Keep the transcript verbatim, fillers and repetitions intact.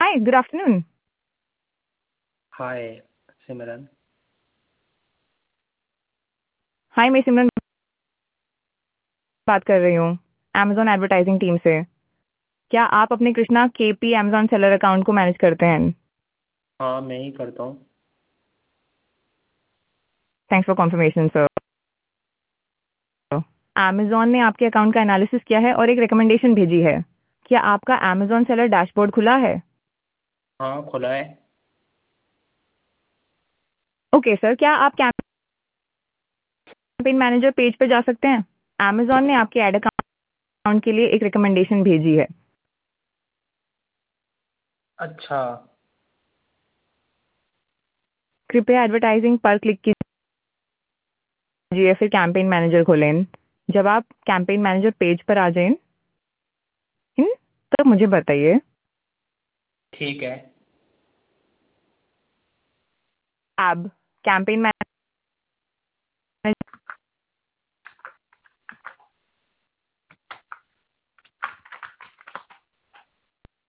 हाय, good afternoon. हाय सिमरन। हाय, मैं सिमरन बात कर रही हूँ अमेजॉन एडवर्टाइजिंग टीम से। क्या आप अपने Krishna KP Amazon seller account को मैनेज करते हैं? हाँ, मैं ही करता हूँ। Thanks for confirmation sir. Amazon ने आपके अकाउंट का एनालिसिस किया है और एक रिकमेंडेशन भेजी है। क्या आपका अमेजॉन सेलर डैशबोर्ड खुला है? हाँ, खुला है। ओके सर, क्या आप कैंपेन मैनेजर पेज पर जा सकते हैं? अमेजॉन ने आपके एड अकाउंट के लिए एक रिकमेंडेशन भेजी है। अच्छा। कृपया एडवर्टाइजिंग पर क्लिक कीजिए, फिर कैंपेन मैनेजर खोलें। जब आप कैंपेन मैनेजर पेज पर आ जाएं तो मुझे बताइए। ठीक है। अब कैंपेन